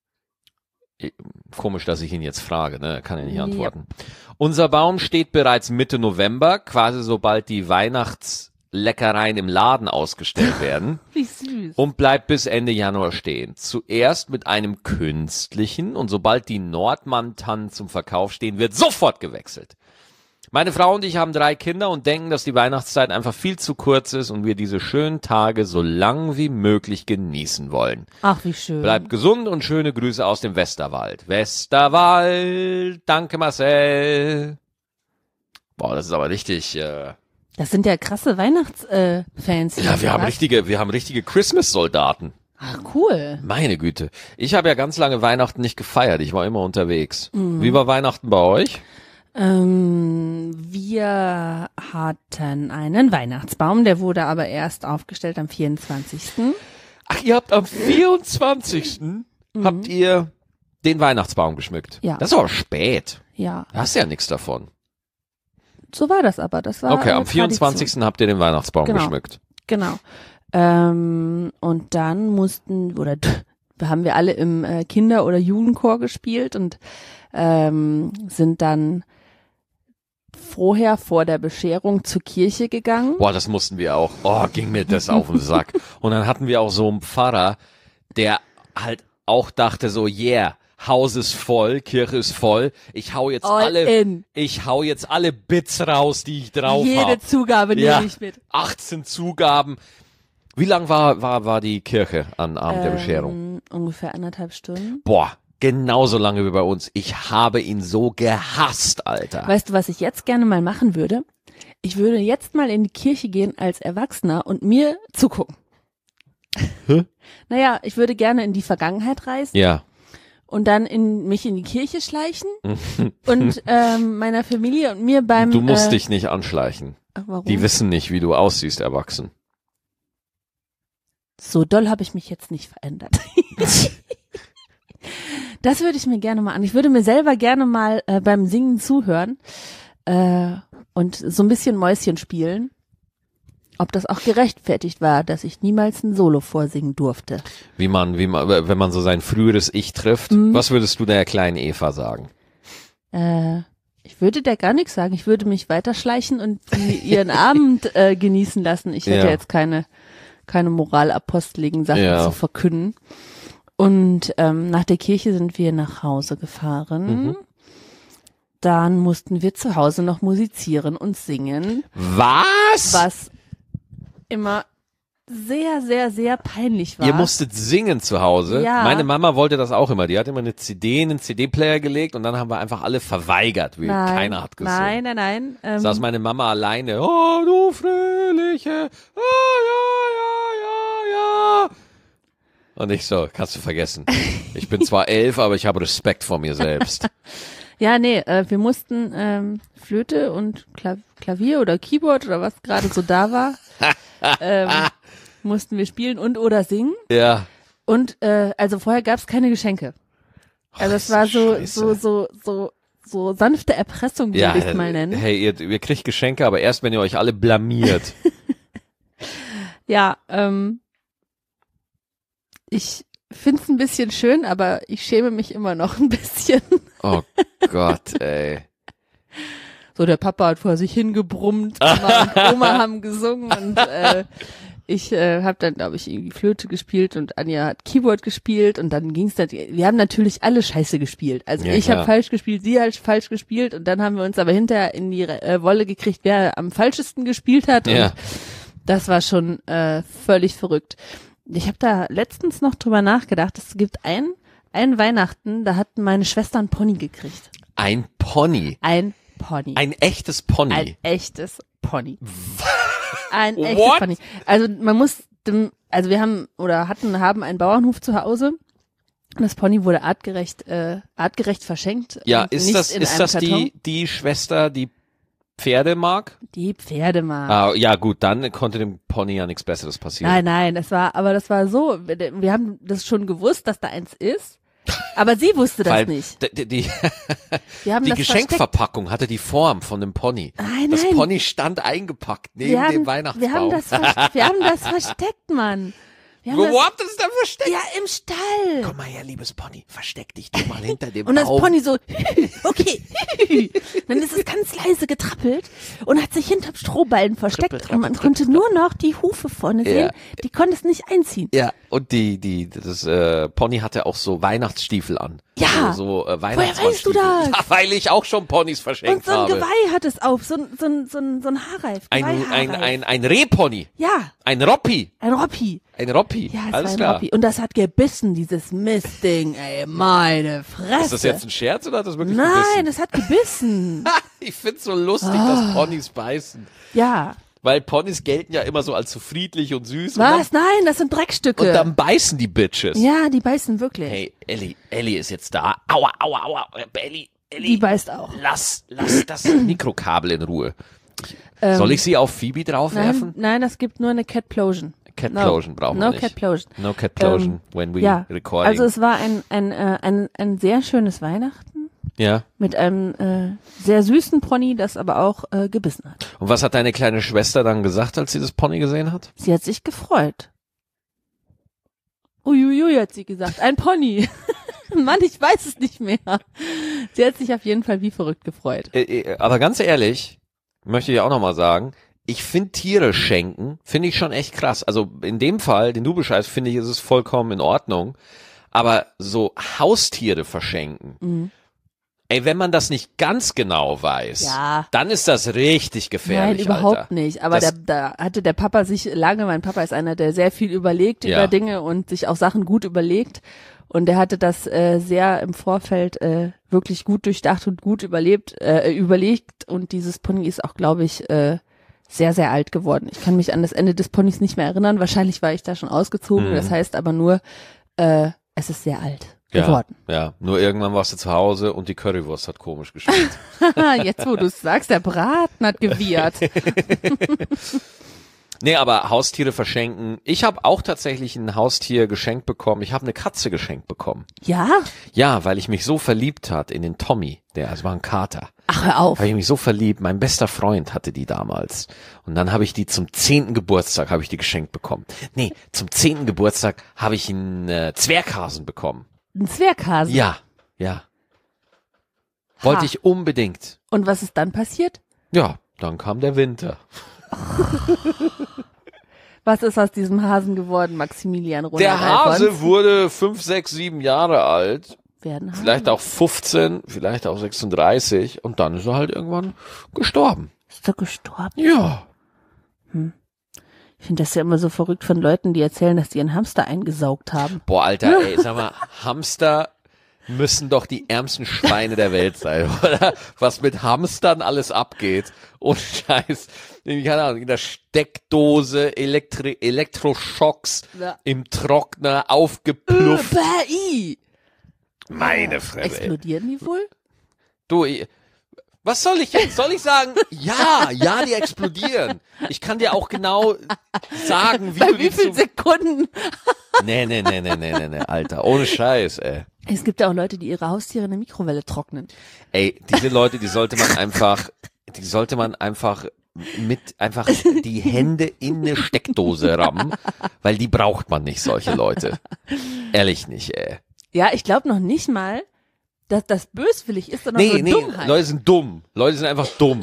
Eh, Komisch, dass ich ihn jetzt frage, ne? Kann er nicht Ja. antworten. Unser Baum steht bereits Mitte November, quasi sobald die Weihnachtsleckereien im Laden ausgestellt werden, Wie süß. und bleibt bis Ende Januar stehen. Zuerst mit einem künstlichen und sobald die Nordmann-Tannen zum Verkauf stehen, wird sofort gewechselt. Meine Frau und ich haben drei Kinder und denken, dass die Weihnachtszeit einfach viel zu kurz ist und wir diese schönen Tage so lang wie möglich genießen wollen. Ach, wie schön. Bleibt gesund und schöne Grüße aus dem Westerwald. Westerwald, danke Marcel. Boah, das ist aber richtig. Äh, Das sind ja krasse Weihnachtsfans. Äh, Fans, die ja, das wir haben hast. richtige, wir haben richtige Christmas-Soldaten. Ach, cool. Meine Güte. Ich habe ja ganz lange Weihnachten nicht gefeiert. Ich war immer unterwegs. Mhm. Wie war Weihnachten bei euch? Ähm, wir hatten einen Weihnachtsbaum, der wurde aber erst aufgestellt am vierundzwanzigsten Ach, ihr habt am vierundzwanzigsten Mhm. habt ihr den Weihnachtsbaum geschmückt. Ja. Das ist aber spät. Ja, Da hast du ja nichts davon. so war das aber. Das war Okay, äh, am vierundzwanzigsten habt ihr den Weihnachtsbaum Genau. geschmückt. Genau. Ähm, und dann mussten, oder haben wir alle im äh, Kinder- oder Jugendchor gespielt und ähm, sind dann vorher, vor der Bescherung zur Kirche gegangen. Boah, das mussten wir auch. Oh, ging mir das auf den Sack. Und dann hatten wir auch so einen Pfarrer, der halt auch dachte so, yeah, Haus ist voll, Kirche ist voll. Ich hau jetzt All alle, in. ich hau jetzt alle Bits raus, die ich drauf Jede habe. Zugabe nehme Ja, ich mit. achtzehn Zugaben. Wie lang war, war, war die Kirche an Abend der Bescherung? Ähm, ungefähr anderthalb Stunden. Boah, genauso lange wie bei uns. Ich habe ihn so gehasst, Alter. Weißt du, was ich jetzt gerne mal machen würde? Ich würde jetzt mal in die Kirche gehen als Erwachsener und mir zugucken. Hä? Naja, ich würde gerne in die Vergangenheit reisen Ja. und dann in mich in die Kirche schleichen und ähm, meiner Familie und mir beim Du musst äh, dich nicht anschleichen. ach, warum? Die wissen nicht, wie du aussiehst, erwachsen. So doll habe ich mich jetzt nicht verändert. Das würde ich mir gerne mal an. Ich würde mir selber gerne mal äh, beim Singen zuhören äh, und so ein bisschen Mäuschen spielen. Ob das auch gerechtfertigt war, dass ich niemals ein Solo vorsingen durfte. Wie man, wie man, wenn man so sein früheres Ich trifft. Mhm. Was würdest du der kleinen Eva sagen? Äh, ich würde der gar nichts sagen. Ich würde mich weiterschleichen und die ihren Abend äh, genießen lassen. Ich hätte Ja. jetzt keine keine moralaposteligen Sachen Ja. zu verkünden. Und ähm, nach der Kirche sind wir nach Hause gefahren. Mhm. Dann mussten wir zu Hause noch musizieren und singen, Was? was immer sehr, sehr, sehr peinlich war. Ihr musstet singen zu Hause. Ja. Meine Mama wollte das auch immer. Die hat immer eine C D in einen C D-Player gelegt und dann haben wir einfach alle verweigert. Wie nein, keiner hat gesungen. Nein, nein, nein. Ähm, Saß meine Mama alleine. Oh, du fröhliche. Oh, ja, ja, ja, ja. Und ich so, kannst du vergessen. Ich bin zwar elf, aber ich habe Respekt vor mir selbst. ja, nee, äh, wir mussten ähm, Flöte und Kla Klavier oder Keyboard oder was gerade so da war, ähm, mussten wir spielen und oder singen. Ja. Und äh, also vorher gab es keine Geschenke. Also es Oh, war ist so, scheiße. so, so, so, so sanfte Erpressung, würde Ja, ich es mal nennen. hey, ihr, ihr kriegt Geschenke, aber erst, wenn ihr euch alle blamiert. Ja, ähm, ich find's ein bisschen schön, aber ich schäme mich immer noch ein bisschen. Oh Gott, ey. So, der Papa hat vor sich hingebrummt, Mama und Oma haben gesungen und äh, ich äh, habe dann, glaube ich, irgendwie Flöte gespielt und Anja hat Keyboard gespielt und dann ging's dann, wir haben natürlich alle Scheiße gespielt. Also Ja, ich klar. habe falsch gespielt, sie hat falsch gespielt und dann haben wir uns aber hinterher in die äh, Wolle gekriegt, wer am falschesten gespielt hat und Ja. das war schon äh, völlig verrückt. Ich habe da letztens noch drüber nachgedacht, es gibt ein, ein Weihnachten, da hat meine Schwester ein Pony gekriegt. Ein Pony. Ein Pony. Ein echtes Pony. Ein echtes Pony. Ein What? echtes Pony. Also man muss, dem, also wir haben oder hatten, haben einen Bauernhof zu Hause. Das Pony wurde artgerecht, äh, artgerecht verschenkt. Ja, und ist nicht das, in ist einem das Karton. die, die Schwester, die Pferde mag? Die Pferde mal. Ah, ja gut, dann konnte dem Pony ja nichts Besseres passieren. Nein, nein, das war, aber das war so, wir, wir haben das schon gewusst, dass da eins ist. Aber sie wusste das Weil nicht. Die, die, Wir haben die das Geschenkverpackung hatte die Form von dem Pony. Nein, Das nein. Pony stand eingepackt neben wir haben, dem Weihnachtsbaum. wir haben das, vers- wir haben das versteckt, Mann. Wir haben Wo das, habt ihr das denn versteckt? ja, im Stall. Komm mal her, liebes Pony, versteck dich doch mal hinter dem Und das Baum. Pony so, okay. Dann ist es ganz leise getrappelt und hat sich hinterm Strohballen versteckt Trippel, und man trappel, konnte nur noch die Hufe vorne Ja. sehen. Die konnte es nicht einziehen. Ja, und die, die, das äh, Pony hatte auch so Weihnachtsstiefel an. Ja. So, so äh, Woher weißt du Weihnachtsmannstiefel. das? Ja, weil ich auch schon Ponys verschenkt Und so ein habe. Geweih hat es auf, so ein, so ein, so ein, so ein Haarreif. Ein, ein, Geweihhaarreif. ein, ein Rehpony. Ja, Ein Roppi. ein Roppi. Ein Roppi. Ja, es Alles war ein klar. Roppi. Und das hat gebissen, dieses Mistding, ey, meine Fresse. Ist das jetzt ein Scherz oder hat das wirklich Nein, gebissen? es hat gebissen. Ich find's so lustig, Ah. dass Ponys beißen. Ja. Weil Ponys gelten ja immer so als so friedlich und süß. Was? Und dann, Nein, das sind Dreckstücke. und dann beißen die Bitches. Ja, die beißen wirklich. Hey, Ellie, Ellie ist jetzt da. Aua, aua, aua. Ellie, Ellie. Die beißt auch. Lass, lass das Mikrokabel in Ruhe. Ähm, Soll ich sie auf Phoebe Nein, draufwerfen? nein, das gibt nur eine Catplosion. Catplosion no, brauchen wir no nicht. Catplosion. No Catplosion Ähm, when we ja, recording. also es war ein, ein, äh, ein, ein sehr schönes Weihnachten ja. mit einem äh, sehr süßen Pony, das aber auch äh, gebissen hat. Und was hat deine kleine Schwester dann gesagt, als sie das Pony gesehen hat? Sie hat sich gefreut. Uiuiui, hat sie gesagt. Ein Pony. Mann, ich weiß es nicht mehr. Sie hat sich auf jeden Fall wie verrückt gefreut. Äh, äh, aber ganz ehrlich, möchte ich auch nochmal sagen, ich finde Tiere schenken, finde ich schon echt krass. Also in dem Fall, den du beschreibst, finde ich, ist es vollkommen in Ordnung. Aber so Haustiere verschenken, Mhm. ey, wenn man das nicht ganz genau weiß, Ja. dann ist das richtig Nein, gefährlich, überhaupt Alter. nicht. Aber Das- da, da hatte der Papa sich lange, mein Papa ist einer, der sehr viel überlegt Ja. über Dinge und sich auch Sachen gut überlegt. Und er hatte das äh, sehr im Vorfeld äh, wirklich gut durchdacht und gut überlebt, äh, überlegt. Und dieses Pony ist auch, glaube ich, äh, sehr, sehr alt geworden. Ich kann mich an das Ende des Ponys nicht mehr erinnern. Wahrscheinlich war ich da schon ausgezogen. Mhm. Das heißt aber nur, äh, es ist sehr alt Ja, geworden. ja, nur irgendwann warst du zu Hause und die Currywurst hat komisch geschmeckt. Jetzt, wo du es sagst, der Braten hat gewirrt. Nee, aber Haustiere verschenken. Ich habe auch tatsächlich ein Haustier geschenkt bekommen. Ich habe eine Katze geschenkt bekommen. Ja? Ja, weil ich mich so verliebt hat in den Tommy. Der, es war ein Kater. Ach, hör auf. Habe ich mich so verliebt. Mein bester Freund hatte die damals. Und dann habe ich die zum zehnten Geburtstag habe ich die geschenkt bekommen. Nee, zum zehnten Geburtstag habe ich einen äh, Zwerghasen bekommen. Ein Zwerghase. Ja, ja. Wollte Ha. ich unbedingt. Und was ist dann passiert? Ja, dann kam der Winter. Was ist aus diesem Hasen geworden, Maximilian Ronald Der Hase Alfons? wurde fünf, sechs, sieben Jahre alt. Werden Hasen. Vielleicht auch fünfzehn, vielleicht auch sechsunddreißig. Und dann ist er halt irgendwann gestorben. Ist er gestorben? Ja. Ich finde das ja immer so verrückt von Leuten, die erzählen, dass die einen Hamster eingesaugt haben. Boah, Alter, ey, sag mal, Hamster müssen doch die ärmsten Schweine der Welt sein, oder? Was mit Hamstern alles abgeht. Ohne Scheiß. Keine Ahnung, in der Steckdose, Elektri Elektroschocks, Ja. im Trockner, aufgeplufft. Bäh, Meine Fresse. ey. explodieren die wohl? Du, ich- was soll ich jetzt? Soll ich sagen, ja, ja, die explodieren. Ich kann dir auch genau sagen, wie Bei du wie die vielen zu... Sekunden? Nee, nee, nee, nee, nee, nee, nee, Alter, ohne Scheiß, ey. Es gibt ja auch Leute, die ihre Haustiere in der Mikrowelle trocknen. Ey, diese Leute, die sollte man einfach, die sollte man einfach mit, einfach die Hände in eine Steckdose rammen, weil die braucht man nicht, solche Leute. Ehrlich nicht, ey. Ja, ich glaube noch nicht mal, dass das böswillig ist, sondern Nee, nur nee, Dummheit. Leute sind dumm. Leute sind einfach dumm.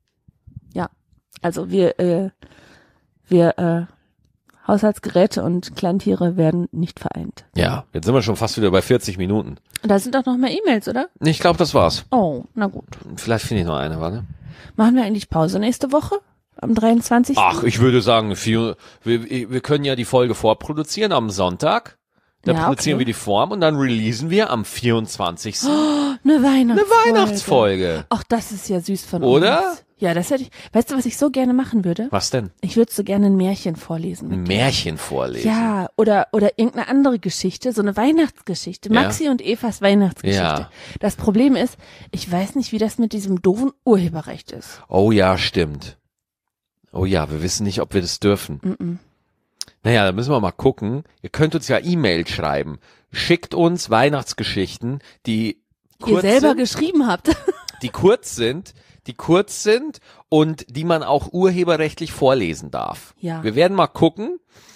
Ja, also wir, äh, wir, äh, Haushaltsgeräte und Kleintiere werden nicht vereint. Ja, jetzt sind wir schon fast wieder bei vierzig Minuten. Und da sind doch noch mehr E-Mails, oder? Ich glaube, das war's. Oh, na gut. Vielleicht finde ich noch eine, warte. Machen wir eigentlich Pause nächste Woche? Am dreiundzwanzigsten Ach, ich würde sagen, vier, wir, wir können ja die Folge vorproduzieren am Sonntag. Dann Ja, produzieren okay. wir die Form und dann releasen wir am vierundzwanzigsten Eine Weihnachtsfolge. eine Weihnachtsfolge. Ach, das ist ja süß von Oder? uns. Ja, das hätte ich. Weißt du, was ich so gerne machen würde? Was denn? Ich würde so gerne ein Märchen vorlesen. Ein Mit dir. Märchen vorlesen. Ja, oder oder irgendeine andere Geschichte, so eine Weihnachtsgeschichte. Ja. Maxi und Evas Weihnachtsgeschichte. Ja. Das Problem ist, ich weiß nicht, wie das mit diesem doofen Urheberrecht ist. Oh ja, stimmt. Oh ja, wir wissen nicht, ob wir das dürfen. Mm-mm. Naja, da müssen wir mal gucken. Ihr könnt uns ja E-Mail schreiben. Schickt uns Weihnachtsgeschichten, die Die ihr kurz selber sind, geschrieben habt. die kurz sind, die kurz sind und die man auch urheberrechtlich vorlesen darf. Ja. Wir werden mal gucken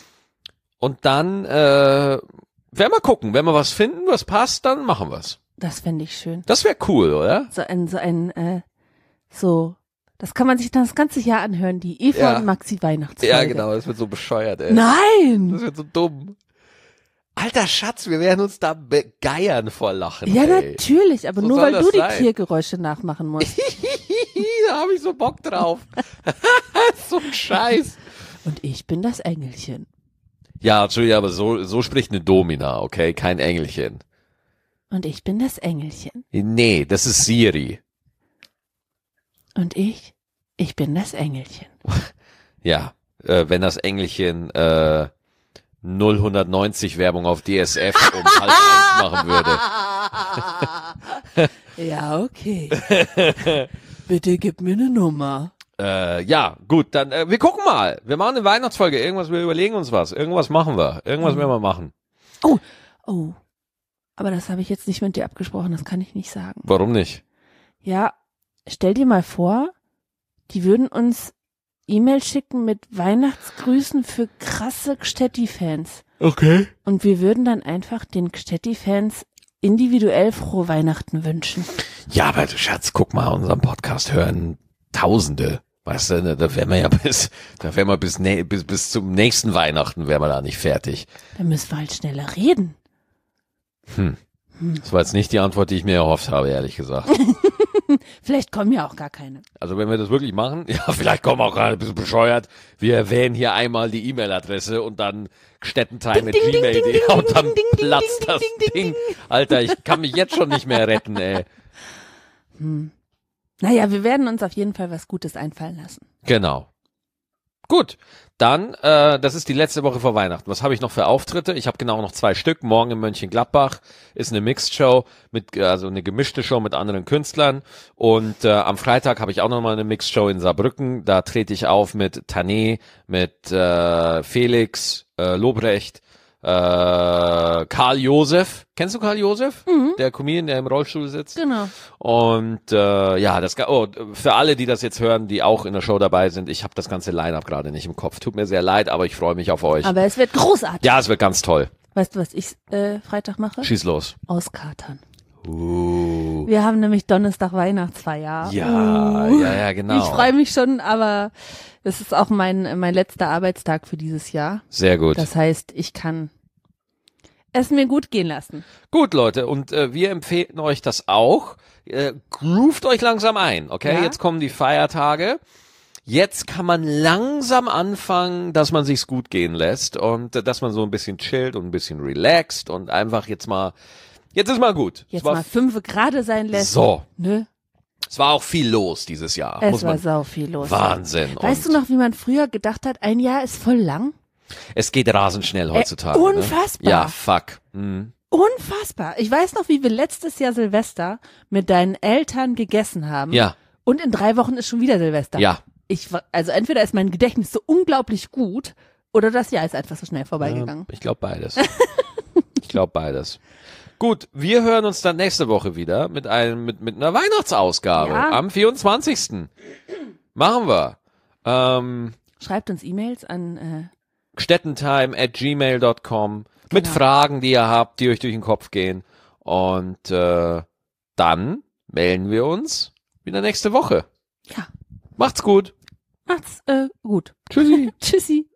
und dann äh, werden wir gucken. Wenn wir was finden, was passt, dann machen wir's. Das fände ich schön. Das wäre cool, oder? So ein, so ein, äh, so, das kann man sich dann das ganze Jahr anhören, die Eva Ja. und Maxi Weihnachtsfolge. Ja, genau, das wird so bescheuert, ey. Nein! Das wird so dumm. Alter Schatz, wir werden uns da begeiern vor Lachen. Ja, ey. natürlich, aber So nur soll weil das du die sein. Tiergeräusche nachmachen musst. Da habe ich so Bock drauf. So ein Scheiß. Und ich bin das Engelchen. Ja, Entschuldigung, aber so, so spricht eine Domina, okay? Kein Engelchen. Und ich bin das Engelchen. Nee, das ist Siri. Und ich, ich bin das Engelchen. Ja, äh, wenn das Engelchen äh, null neunzig Werbung auf D S F um halb eins machen würde. Ja, okay. Bitte gib mir eine Nummer. Äh, ja, gut, dann äh, wir gucken mal. Wir machen eine Weihnachtsfolge. Irgendwas, wir überlegen uns was. Irgendwas machen wir. Irgendwas Mhm. werden wir machen. Oh, oh. Aber das habe ich jetzt nicht mit dir abgesprochen, das kann ich nicht sagen. Warum nicht? Ja, stell dir mal vor, die würden uns E-Mail schicken mit Weihnachtsgrüßen für krasse Gstetti-Fans. Okay. Und wir würden dann einfach den Gstetti-Fans individuell frohe Weihnachten wünschen. Ja, aber Schatz, guck mal, unseren Podcast hören Tausende. Weißt du, ne, da wären wir ja bis, da wären wir bis, ne, bis, bis zum nächsten Weihnachten wären wir da nicht fertig. Da müssen wir halt schneller reden. Hm. Hm. Das war jetzt nicht die Antwort, die ich mir erhofft habe, ehrlich gesagt. Vielleicht kommen ja auch gar keine. Also wenn wir das wirklich machen, ja, vielleicht kommen wir auch gerade ein bisschen bescheuert. Wir erwähnen hier einmal die E-Mail-Adresse und dann Stettentime at Ding, ding, gmail ding, punkt de ding, und dann ding, ding, ding, platzt ding, das ding, ding, Ding. ding. Alter, ich kann mich jetzt schon nicht mehr retten, ey. Hm. Naja, wir werden uns auf jeden Fall was Gutes einfallen lassen. Genau. Gut, dann, äh, das ist die letzte Woche vor Weihnachten. Was habe ich noch für Auftritte? Ich habe genau noch zwei Stück. Morgen in Mönchengladbach ist eine Mixed-Show, mit, also eine gemischte Show mit anderen Künstlern. Und äh, am Freitag habe ich auch nochmal eine Mixed-Show in Saarbrücken. Da trete ich auf mit Tané, mit äh, Felix, äh, Lobrecht, äh, Karl Josef. Kennst du Karl Josef? Mhm. Der Comedian, der im Rollstuhl sitzt. Genau. Und äh, ja, das oh, für alle, die das jetzt hören, die auch in der Show dabei sind, ich habe das ganze Line-Up gerade nicht im Kopf. Tut mir sehr leid, aber ich freue mich auf euch. Aber es wird großartig. Ja, es wird ganz toll. Weißt du, was ich äh, Freitag mache? Schieß los. Auskatern. Uh. Wir haben nämlich Donnerstag Weihnachtsfeier. Ja, Uh. ja, ja, genau. Ich freue mich schon, aber es ist auch mein mein letzter Arbeitstag für dieses Jahr. Sehr gut. Das heißt, ich kann es mir gut gehen lassen. Gut, Leute, und äh, wir empfehlen euch das auch. Äh, groovt euch langsam ein, okay? Ja. Jetzt kommen die Feiertage. Jetzt kann man langsam anfangen, dass man sich's gut gehen lässt und äh, dass man so ein bisschen chillt und ein bisschen relaxt und einfach jetzt mal, jetzt ist mal gut. Jetzt es war, mal fünf gerade sein lässt. So. Ne? Es war auch viel los dieses Jahr. Es muss war man, sau viel los. Wahnsinn. Weißt und du noch, wie man früher gedacht hat, ein Jahr ist voll lang? Es geht rasend schnell heutzutage. Äh, unfassbar. Ne? Ja, fuck. Mhm. Unfassbar. Ich weiß noch, wie wir letztes Jahr Silvester mit deinen Eltern gegessen haben. Ja, Und in drei Wochen ist schon wieder Silvester. ja. Ich, war- also entweder ist mein Gedächtnis so unglaublich gut oder das Jahr ist einfach so schnell vorbeigegangen. Ja, ich glaube beides. ich glaube beides. Gut, wir hören uns dann nächste Woche wieder mit einem mit mit einer Weihnachtsausgabe Ja. am vierundzwanzigsten Machen wir. Ähm, Schreibt uns E-Mails an äh, stettentime at gmail dot com mit Genau. Fragen, die ihr habt, die euch durch den Kopf gehen. Und äh, dann melden wir uns wieder nächste Woche. ja, Macht's gut. macht's äh, gut. Tschüssi. Tschüssi.